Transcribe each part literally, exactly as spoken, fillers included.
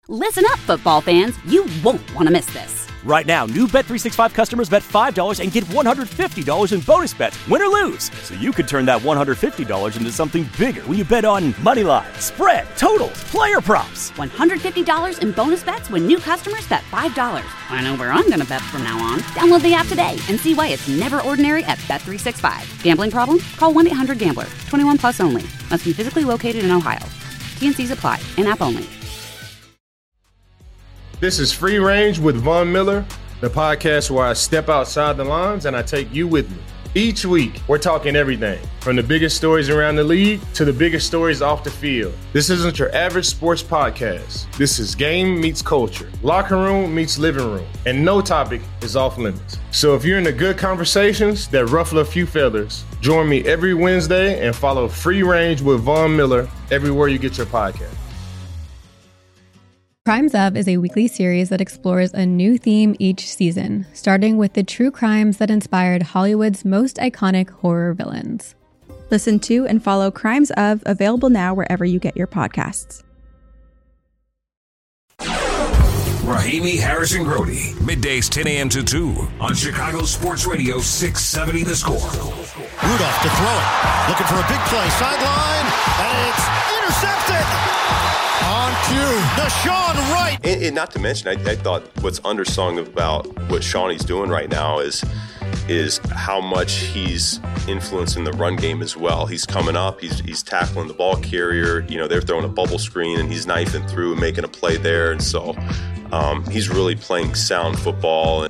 Listen up, football fans. You won't want to miss this. Right now, new Bet three sixty-five customers bet five dollars and get one hundred fifty dollars in bonus bets, win or lose. So you could turn that one hundred fifty dollars into something bigger when you bet on money line, spread, totals, player props. one hundred fifty dollars in bonus bets when new customers bet five dollars. I know where I'm going to bet from now on. Download the app today and see why it's never ordinary at Bet three sixty-five. Gambling problem? Call one eight hundred gambler. twenty-one plus only. Must be physically located in Ohio. T N Cs apply. In-app only. This is Free Range with Von Miller, the podcast where I step outside the lines and I take you with me. Each week, we're talking everything from the biggest stories around the league to the biggest stories off the field. This isn't your average sports podcast. This is game meets culture, locker room meets living room, and no topic is off limits. So if you're into good conversations that ruffle a few feathers, join me every Wednesday and follow Free Range with Von Miller everywhere you get your podcast. Crimes Of is a weekly series that explores a new theme each season, starting with the true crimes that inspired Hollywood's most iconic horror villains. Listen to and follow Crimes Of, available now wherever you get your podcasts. Rahimi, Harris, and Grody, middays ten a.m. to two on Chicago Sports Radio six seventy The Score. Rudolph to throw it, looking for a big play, sideline, and it's intercepted! On cue, Deshaun Wright. And, and not to mention, I, I thought what's undersung about what Shawnee's doing right now is is how much he's influencing the run game as well. He's coming up, he's he's tackling the ball carrier. You know, they're throwing a bubble screen, and he's knifing through and making a play there. And so um, he's really playing sound football.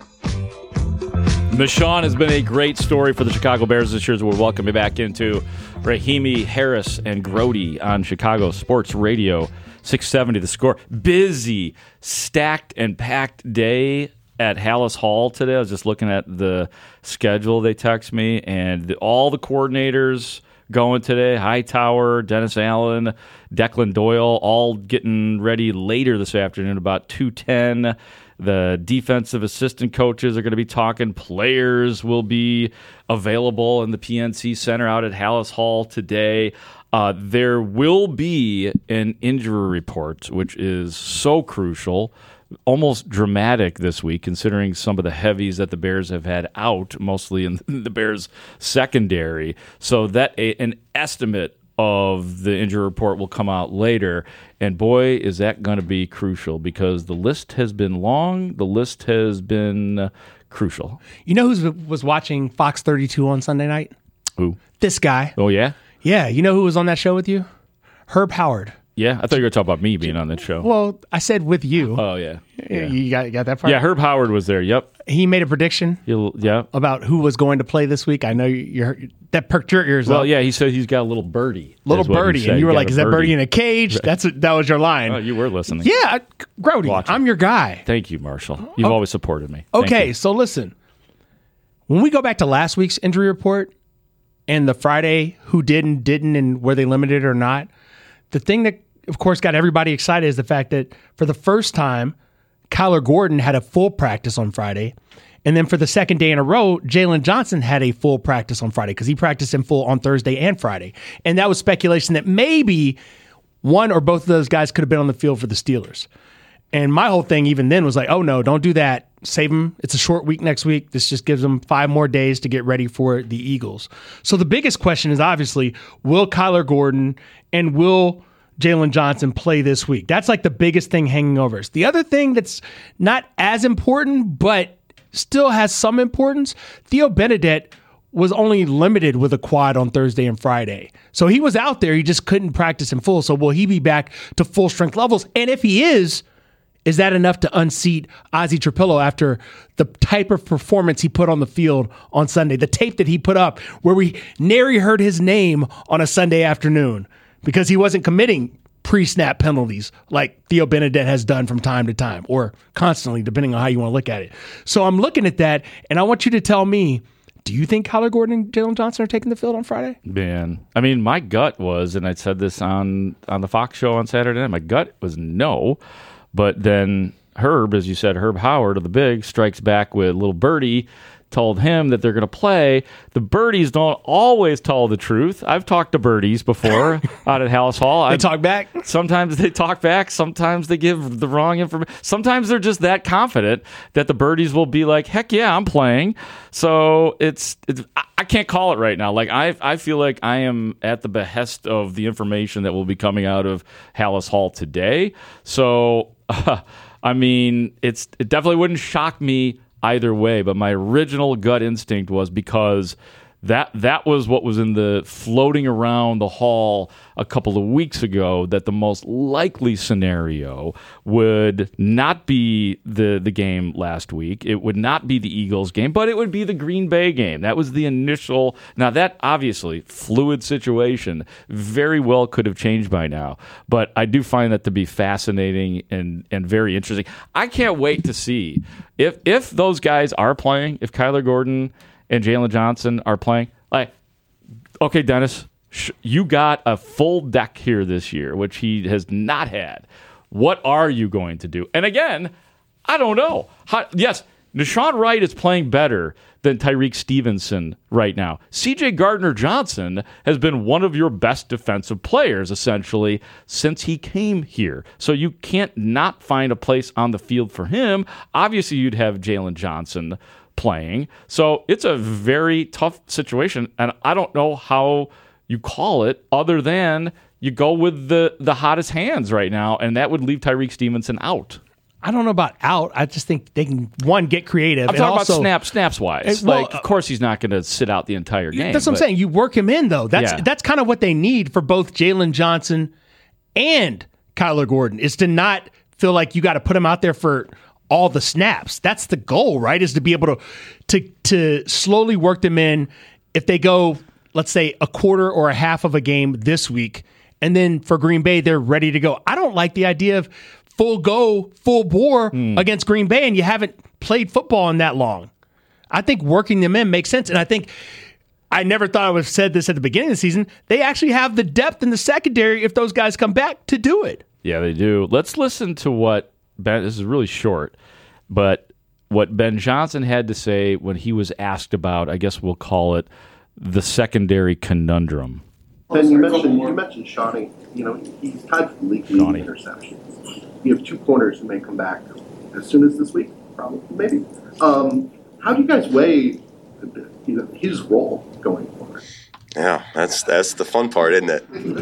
Deshaun has been a great story for the Chicago Bears this year, as we'll welcome you back into Rahimi, Harris, and Grody on Chicago Sports Radio six seventy The Score. Busy, stacked, and packed day at Halas Hall today. I was just looking at the schedule they text me, and the, all the coordinators going today. Hightower, Dennis Allen, Declan Doyle, all getting ready later this afternoon, about two ten. The defensive assistant coaches are going to be talking. Players will be available in the P N C Center out at Halas Hall today. Uh, there will be an injury report, which is so crucial, almost dramatic this week, considering some of the heavies that the Bears have had out, mostly in the Bears' secondary. So that a, an estimate of the injury report will come out later. And boy, is that going to be crucial, because the list has been long. The list has been uh, crucial. You know who was watching Fox thirty-two on Sunday night? Who? This guy. Oh, yeah? Yeah. You know who was on that show with you? Herb Howard. Yeah? I thought you were going to talk about me being on that show. Well, I said with you. Oh, yeah. yeah. You got, you got that part? Yeah, Herb Howard was there. Yep. He made a prediction You'll, yeah. about who was going to play this week. I know you're, that perked your ears well, up. Well, yeah, he said he's got a little birdie. Little birdie. And you were like, is that birdie in a cage? Right. That's a, That was your line. Oh, you were listening. Yeah. Grody, Watching. I'm your guy. Thank you, Marshall. You've oh. always supported me. Thank okay, you. so listen. When we go back to last week's injury report and the Friday who did and didn't and were they limited or not, the thing that, of course, got everybody excited is the fact that for the first time, Kyler Gordon had a full practice on Friday. And then for the second day in a row, Jalen Johnson had a full practice on Friday because he practiced in full on Thursday and Friday. And that was speculation that maybe one or both of those guys could have been on the field for the Steelers. And my whole thing even then was like, oh, no, don't do that. Save them. It's a short week next week. This just gives them five more days to get ready for the Eagles. So the biggest question is obviously, will Kyler Gordon and will Jalen Johnson play this week? That's like the biggest thing hanging over us. The other thing that's not as important, but still has some importance, Theo Benedette was only limited with a quad on Thursday and Friday. So he was out there. He just couldn't practice in full. So will he be back to full strength levels? And if he is, is that enough to unseat Ozzie Trapillo after the type of performance he put on the field on Sunday? The tape that he put up where we nary heard his name on a Sunday afternoon because he wasn't committing pre-snap penalties like Theo Benedette has done from time to time, or constantly, depending on how you want to look at it. So I'm looking at that, and I want you to tell me, do you think Kyler Gordon and Jalen Johnson are taking the field on Friday? Man, I mean, my gut was, and I said this on, on the Fox show on Saturday night, my gut was no. But then Herb, as you said, Herb Howard of the Big strikes back with little birdie, told him that they're going to play. The birdies don't always tell the truth. I've talked to birdies before out at Hallis Hall. They I, talk back? Sometimes they talk back. Sometimes they give the wrong information. Sometimes they're just that confident that the birdies will be like, heck yeah, I'm playing. So it's, it's I, I can't call it right now. Like I I feel like I am at the behest of the information that will be coming out of Hallis Hall today. So, uh, I mean, it's it definitely wouldn't shock me either way, but my original gut instinct was because that that was what was in the floating around the hall a couple of weeks ago, that the most likely scenario would not be the the game last week. It would not be the Eagles game, but it would be the Green Bay game. That was the initial. Now that obviously fluid situation very well could have changed by now, but I do find that to be fascinating and and very interesting. I can't wait to see if if those guys are playing, if Kyler Gordon and Jalen Johnson are playing. Like, okay, Dennis, sh- you got a full deck here this year, which he has not had. What are you going to do? And again, I don't know. How, yes, Deshaun Wright is playing better than Tyreek Stevenson right now. C J Gardner-Johnson has been one of your best defensive players, essentially, since he came here. So you can't not find a place on the field for him. Obviously, you'd have Jalen Johnson playing. So it's a very tough situation, and I don't know how you call it other than you go with the, the hottest hands right now, and that would leave Tyreek Stevenson out. I don't know about out. I just think they can, one, get creative. I'm and talking also, about snap, snaps wise. Well, like, of course, he's not going to sit out the entire game. That's what but, I'm saying. You work him in, though. That's Yeah. that's kind of what they need for both Jalen Johnson and Kyler Gordon, is to not feel like you got to put him out there for all the snaps. That's the goal, right? Is to be able to to to slowly work them in. If they go, let's say, a quarter or a half of a game this week, and then for Green Bay, they're ready to go. I don't like the idea of full go, full bore mm. against Green Bay, and you haven't played football in that long. I think working them in makes sense, and I think I never thought I would have said this at the beginning of the season. They actually have the depth in the secondary if those guys come back to do it. Yeah, they do. Let's listen to what Ben, this is really short, but what Ben Johnson had to say when he was asked about, I guess we'll call it, the secondary conundrum. Ben, you mentioned you mentioned Shawnee. You know, he's tied for the league leading interceptions. You have two corners who may come back as soon as this week, probably, maybe. Um, how do you guys weigh, you know, his role going forward? Yeah, that's that's the fun part, isn't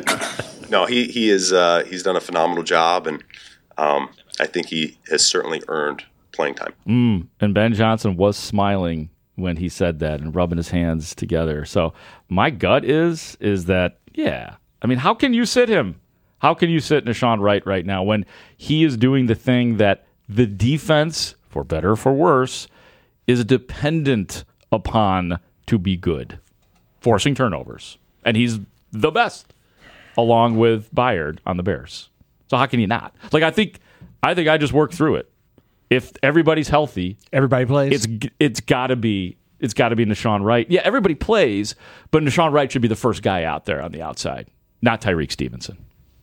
it? No, he he is uh, he's done a phenomenal job, and um, I think he has certainly earned playing time. Mm, and Ben Johnson was smiling when he said that and rubbing his hands together. So my gut is is that, yeah, I mean, how can you sit him? How can you sit Deshaun Wright right now when he is doing the thing that the defense, for better or for worse, is dependent upon to be good, forcing turnovers. And he's the best, along with Byard on the Bears. So how can you not? Like, I think I think I just worked through it. If everybody's healthy, everybody plays. It's it's got to be it's got to be Deshaun Wright. Yeah, everybody plays, but Deshaun Wright should be the first guy out there on the outside, not Tyreek Stevenson.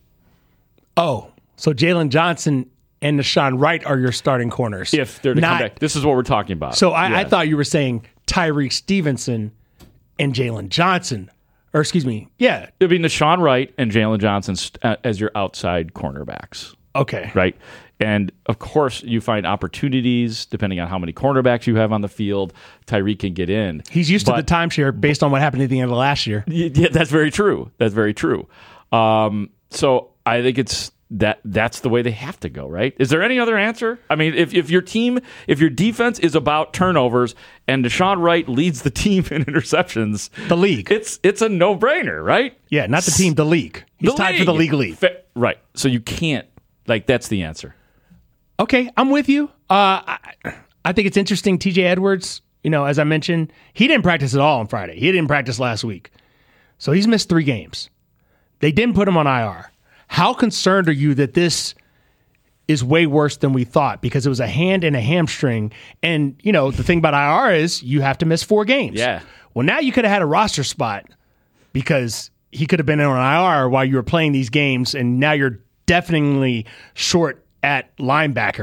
Oh, so Jalen Johnson and Deshaun Wright are your starting corners. If they're to not, come back. This is what we're talking about. So I, yeah. I thought you were saying Tyreek Stevenson and Jalen Johnson. Or excuse me, yeah. It'd be Deshaun Wright and Jalen Johnson uh, as your outside cornerbacks. Okay. Right? And, of course, you find opportunities, depending on how many cornerbacks you have on the field, Tyreek can get in. He's used but, to the timeshare based on what happened at the end of last year. Yeah, that's very true. That's very true. Um, so I think it's that that's the way they have to go, right? Is there any other answer? I mean, if, if your team, if your defense is about turnovers and Deshaun Wright leads the team in interceptions, the league, it's it's a no-brainer, right? Yeah, not the team, the league. He's the tied league. for the league lead. Fa- right. So you can't, like, that's the answer. Okay, I'm with you. Uh, I, I think it's interesting. T J Edwards, you know, as I mentioned, he didn't practice at all on Friday. He didn't practice last week. So he's missed three games. They didn't put him on I R. How concerned are you that this is way worse than we thought? Because it was a hand and a hamstring. And, you know, the thing about I R is you have to miss four games. Yeah. Well, now you could have had a roster spot because he could have been on I R while you were playing these games, and now you're definitely short at linebacker.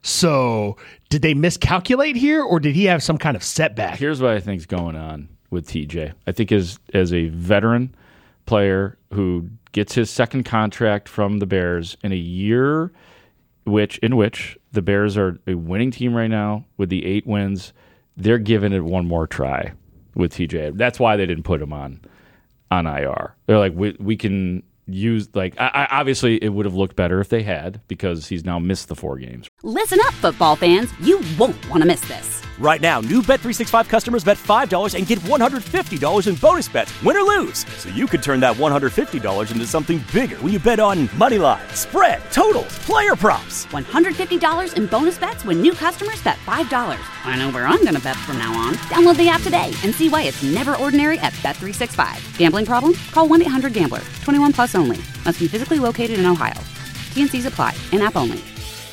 So did they miscalculate here, or did he have some kind of setback? Here's what I think's going on with T J. I think as as a veteran player who gets his second contract from the Bears in a year which in which the Bears are a winning team right now with the eight wins, they're giving it one more try with T J. That's why they didn't put him on on I R. They're like, we we can use, like, I, I, obviously it would have looked better if they had, because he's now missed the four games. Listen up, football fans. You won't want to miss this. Right now, new Bet three sixty-five customers bet five dollars and get one hundred fifty dollars in bonus bets, win or lose. So you could turn that one hundred fifty dollars into something bigger when you bet on money line, spread, totals, player props. one hundred fifty dollars in bonus bets when new customers bet five dollars. I know where I'm going to bet from now on. Download the app today and see why it's never ordinary at Bet three sixty-five. Gambling problem? Call one eight hundred gambler. twenty-one plus only. Must be physically located in Ohio. T and C's apply. In-app only.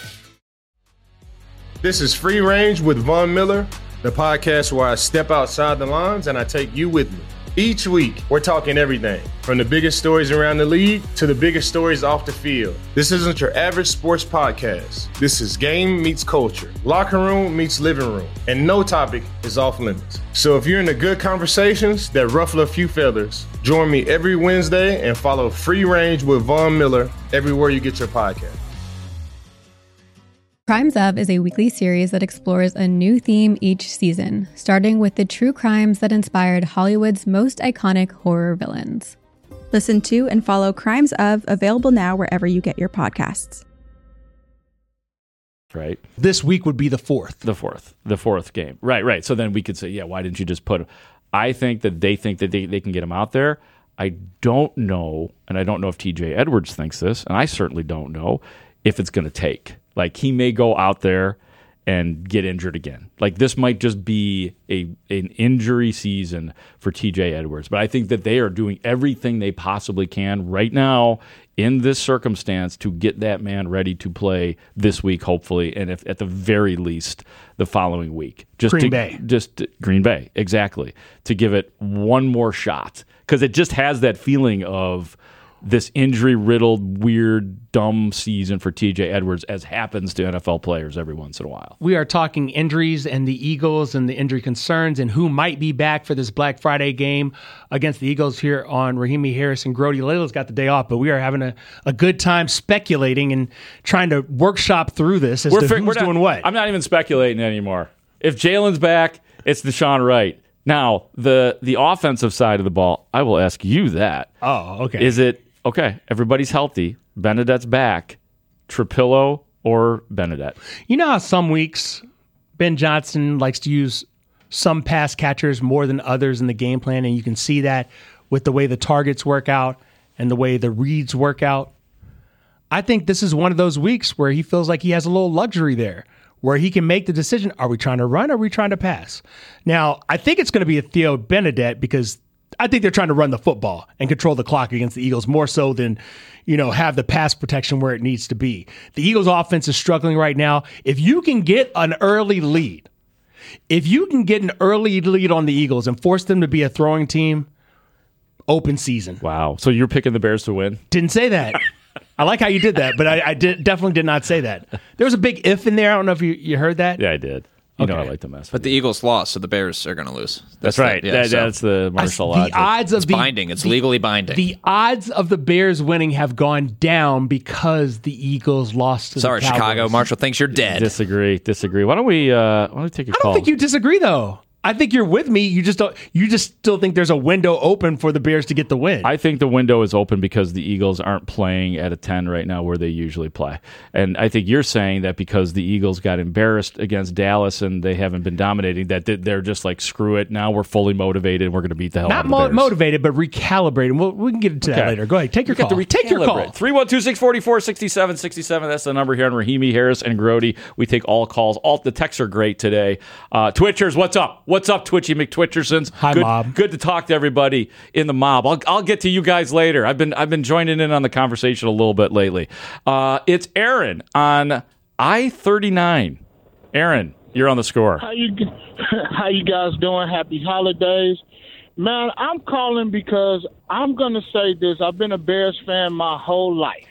This is Free Range with Von Miller, the podcast where I step outside the lines and I take you with me. Each week, we're talking everything from the biggest stories around the league to the biggest stories off the field. This isn't your average sports podcast. This is game meets culture, locker room meets living room, and no topic is off limits. So if you're into good conversations that ruffle a few feathers, join me every Wednesday and follow Free Range with Von Miller everywhere you get your podcast. Crimes Of is a weekly series that explores a new theme each season, starting with the true crimes that inspired Hollywood's most iconic horror villains. Listen to and follow Crimes Of, available now wherever you get your podcasts. Right. This week would be the fourth. The fourth. The fourth game. Right, right. So then we could say, yeah, why didn't you just put him? I think that they think that they, they can get him out there. I don't know, and I don't know if T J Edwards thinks this, and I certainly don't know if it's going to take. Like, he may go out there and get injured again. Like, this might just be a an injury season for T J Edwards. But I think that they are doing everything they possibly can right now in this circumstance to get that man ready to play this week, hopefully, and if at the very least the following week. Just Green to, Bay. Just to, Green Bay, exactly. To give it one more shot. Because it just has that feeling of this injury-riddled, weird, dumb season for T J Edwards, as happens to N F L players every once in a while. We are talking injuries and the Eagles and the injury concerns and who might be back for this Black Friday game against the Eagles here on Rahimi Harris and Grody. Layla's got the day off, but we are having a, a good time speculating and trying to workshop through this as we're to fi- who's we're not, doing what. I'm not even speculating anymore. If Jalen's back, it's Deshaun Wright. Now, the the offensive side of the ball, I will ask you that. Oh, okay. Is it, okay, everybody's healthy, Benedette's back, Trapillo or Benedette? You know how some weeks Ben Johnson likes to use some pass catchers more than others in the game plan, and you can see that with the way the targets work out and the way the reads work out. I think this is one of those weeks where he feels like he has a little luxury there, where he can make the decision, are we trying to run or are we trying to pass? Now, I think it's going to be a Theo Benedette, because I think they're trying to run the football and control the clock against the Eagles more so than, you know, have the pass protection where it needs to be. The Eagles offense is struggling right now. If you can get an early lead, if you can get an early lead on the Eagles and force them to be a throwing team, open season. Wow. So you're picking the Bears to win? Didn't say that. I like how you did that, but I, I did, definitely did not say that. There was a big if in there. I don't know if you, you heard that. Yeah, I did. You Okay. know I like to mess. But the Eagles lost, so the Bears are going to lose. That's, the- right. yeah, that, so- that's the martial The logic. odds of It's the binding. It's the- legally binding. The odds of the Bears winning have gone down because the Eagles lost to Sorry, the Cowboys. Chicago. Marshall thinks you're dead. Disagree. Disagree. Why don't we? Uh, why don't we take a I call? don't think you disagree, though. I think you're with me. You just don't. You just still think there's a window open for the Bears to get the win. I think the window is open because the Eagles aren't playing at a ten right now where they usually play. And I think you're saying that because the Eagles got embarrassed against Dallas and they haven't been dominating, that they're just like, screw it. Now we're fully motivated and we're going to beat the hell Not out of the mo- Bears. motivated, but recalibrated. We'll, we can get into that Okay. later. Go ahead. Take your We got call. to Take your call. three one two, six four four, six seven six seven. That's the number here on Rahimi Harris and Grody. We take all calls. All the texts are great today. Uh, Twitchers, what's up? What's up, Twitchy McTwitchersons? Hi, good, mob. Good to talk to everybody in the mob. I'll, I'll get to you guys later. I've been I've been joining in on the conversation a little bit lately. Uh, it's Aaron on I thirty-nine. Aaron, you're on the score. How you how you guys doing? Happy holidays. Man, I'm calling because I'm going to say this. I've been a Bears fan my whole life.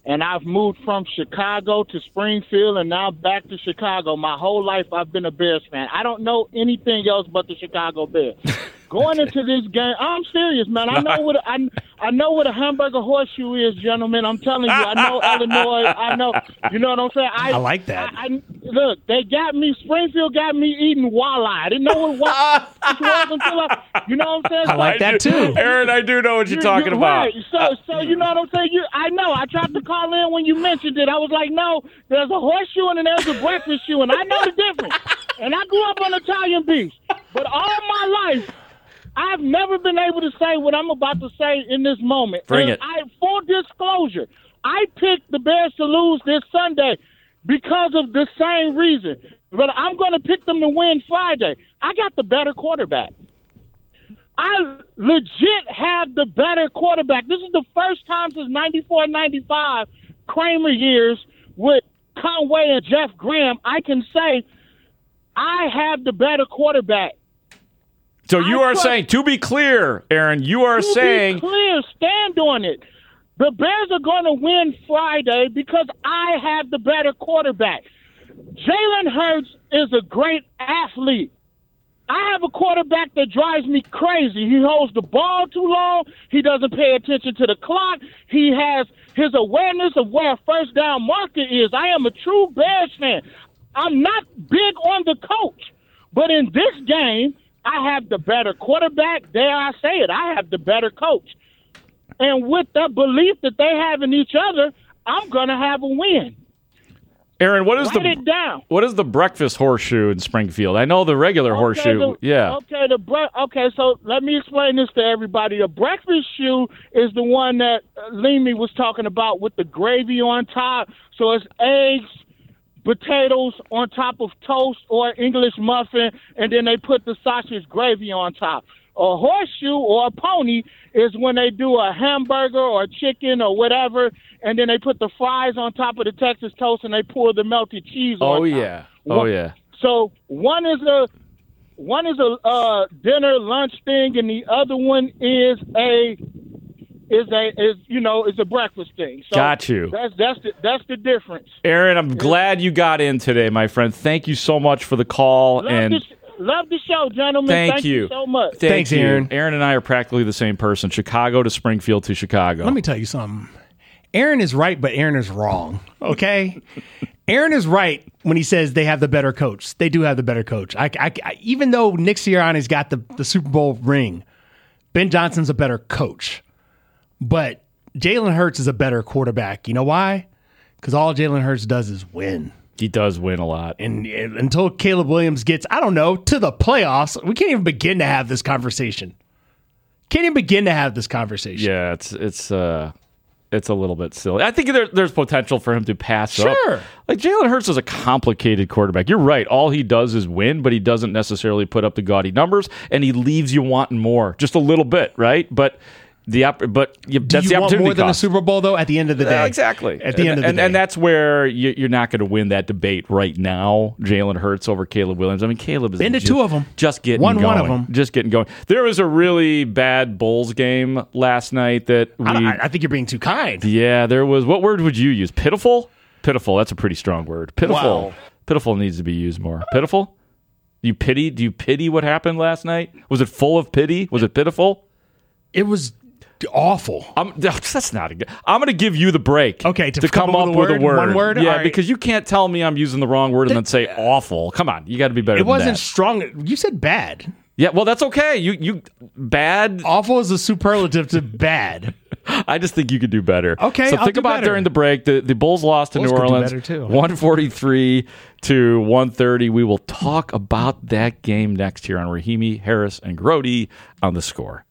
and I've moved from Chicago to Springfield and now back to Chicago. My whole life I've been a Bears fan. I don't know anything else but the Chicago Bears. Going into this game, I'm serious, man. I know what a, I, I know what a hamburger horseshoe is, gentlemen. I'm telling you, I know Illinois. I know, you know what I'm saying. I, I like that. I, I, look, they got me. Springfield got me eating walleye. I didn't know what walleye was until I, you know what I'm saying. I like that too, Aaron. I do know what you're you, talking you're about. Right. So, so you know what I'm saying. You, I know. I tried to call in when you mentioned it. I was like, no, there's a horseshoe and then there's a breakfast shoe, and I know the difference. And I grew up on Italian beef, but all my life, I've never been able to say what I'm about to say in this moment. Bring and it. I, full disclosure, I picked the Bears to lose this Sunday because of the same reason. But I'm going to pick them to win Friday. I got the better quarterback. I legit have the better quarterback. This is the first time since ninety-four ninety-five Kramer years with Conway and Jeff Graham, I can say I have the better quarterback. So you I are trust- saying, to be clear, Aaron, you are To saying... be clear, stand on it. The Bears are going to win Friday because I have the better quarterback. Jalen Hurts is a great athlete. I have a quarterback that drives me crazy. He holds the ball too long. He doesn't pay attention to the clock. He has his awareness of where a first down marker is. I am a true Bears fan. I'm not big on the coach, but in this game, I have the better quarterback. Dare I say it, I have the better coach. And with the belief that they have in each other, I'm going to have a win. Aaron, what is Write the it down. what is the breakfast horseshoe in Springfield? I know the regular Okay, horseshoe. the- yeah. Okay, the bre- okay, so let me explain this to everybody. The breakfast shoe is the one that uh, Leamy was talking about with the gravy on top. So it's eggs, potatoes on top of toast or English muffin, and then they put the sausage gravy on top. A horseshoe or a pony is when they do a hamburger or chicken or whatever, and then they put the fries on top of the Texas toast and they pour the melted cheese on Oh top. yeah. Oh One- yeah. So one is a one is a uh, dinner lunch thing, and the other one is a is a is you know is a breakfast thing. So Got you. That's that's the, that's the difference. Aaron, I'm glad you got in today, my friend. Thank you so much for the call. Love, and the, sh- love the show, gentlemen. Thank Thank you. so much. Thank Thanks, you. Aaron. Aaron and I are practically the same person. Chicago to Springfield to Chicago. Let me tell you something. Aaron is right, but Aaron is wrong. Okay? Aaron is right when he says they have the better coach. They do have the better coach. I, I, I, even though Nick Sirianni's got the, the Super Bowl ring, Ben Johnson's a better coach. But Jalen Hurts is a better quarterback. You know why? Because all Jalen Hurts does is win. He does win a lot. And, and until Caleb Williams gets, I don't know, to the playoffs, we can't even begin to have this conversation. Can't even begin to have this conversation. Yeah, it's it's uh it's a little bit silly. I think there, there's potential for him to pass up. Sure. Like Jalen Hurts is a complicated quarterback. You're right. All he does is win, but he doesn't necessarily put up the gaudy numbers, and he leaves you wanting more, just a little bit, right? But the op- but you, Do that's you the want opportunity more than a cost. Super Bowl, though, at the end of the day? Yeah, exactly. At the and, end of the and, day. and that's where you, you're not going to win that debate right now. Jalen Hurts over Caleb Williams. I mean, Caleb is Been to just, two of 'em. just getting Won going. one of 'em. Just getting going. There was a really bad Bulls game last night that we. I, don't- I think you're being too kind. Yeah, there was. What word would you use? Pitiful? Pitiful. That's a pretty strong word. Pitiful. Wow. Pitiful needs to be used more. Pitiful? You pity? Do you pity what happened last night? Was it full of pity? Was it pitiful? It was awful. I'm, that's not a good. I'm going to give you the break. Okay, to to come come up up with with a a word. word? One word? Yeah, All right. because you can't tell me I'm using the wrong word and then say awful. Come on, you got to be better. It than wasn't that. strong. You said bad. Yeah, well, that's okay. You you bad. Awful is a superlative to bad. I just think you could do better. Okay, so I'll think do about better. during the break. The the Bulls lost to Bulls New could do Orleans, better, too. one forty-three to one thirty. We will talk about that game next here on Rahimi, Harris, and Grody on The Score.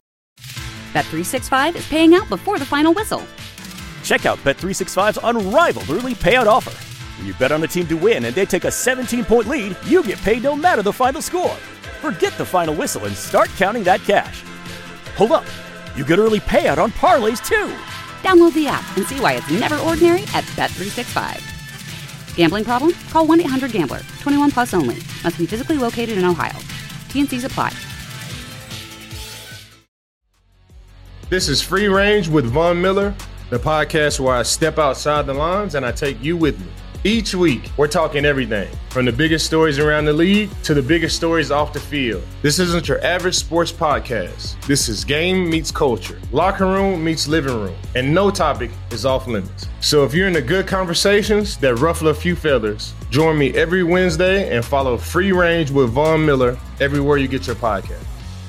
Bet three sixty-five is paying out before the final whistle. Check out Bet three sixty-five's unrivaled early payout offer. When you bet on a team to win and they take a seventeen-point lead, you get paid no matter the final score. Forget the final whistle and start counting that cash. Hold up. You get early payout on parlays, too. Download the app and see why it's never ordinary at Bet three sixty-five. Gambling problem? Call one eight hundred gambler. twenty-one plus only. Must be physically located in Ohio. T and C's apply. This is Free Range with Von Miller, the podcast where I step outside the lines and I take you with me. Each week, we're talking everything from the biggest stories around the league to the biggest stories off the field. This isn't your average sports podcast. This is game meets culture, locker room meets living room, and no topic is off limits. So if you're into good conversations that ruffle a few feathers, join me every Wednesday and follow Free Range with Von Miller everywhere you get your podcast.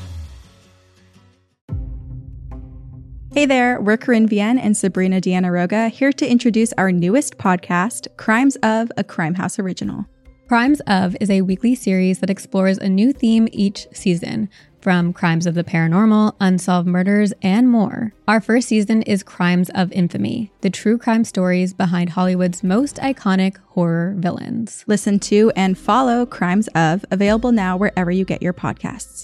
Hey there, we're Corinne Vienne and Sabrina Diana-Roga here to introduce our newest podcast, Crimes of, a Crime House original. Crimes of is a weekly series that explores a new theme each season, from crimes of the paranormal, unsolved murders, and more. Our first season is Crimes of Infamy, the true crime stories behind Hollywood's most iconic horror villains. Listen to and follow Crimes of, available now wherever you get your podcasts.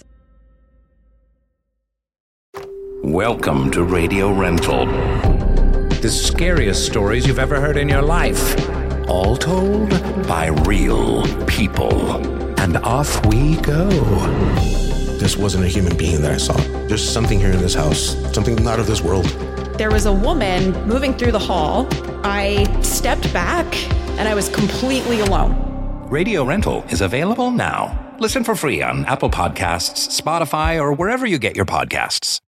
Welcome to Radio Rental. The scariest stories you've ever heard in your life. All told by real people. And off we go. This wasn't a human being that I saw. There's something here in this house. Something not of this world. There was a woman moving through the hall. I stepped back and I was completely alone. Radio Rental is available now. Listen for free on Apple Podcasts, Spotify, or wherever you get your podcasts.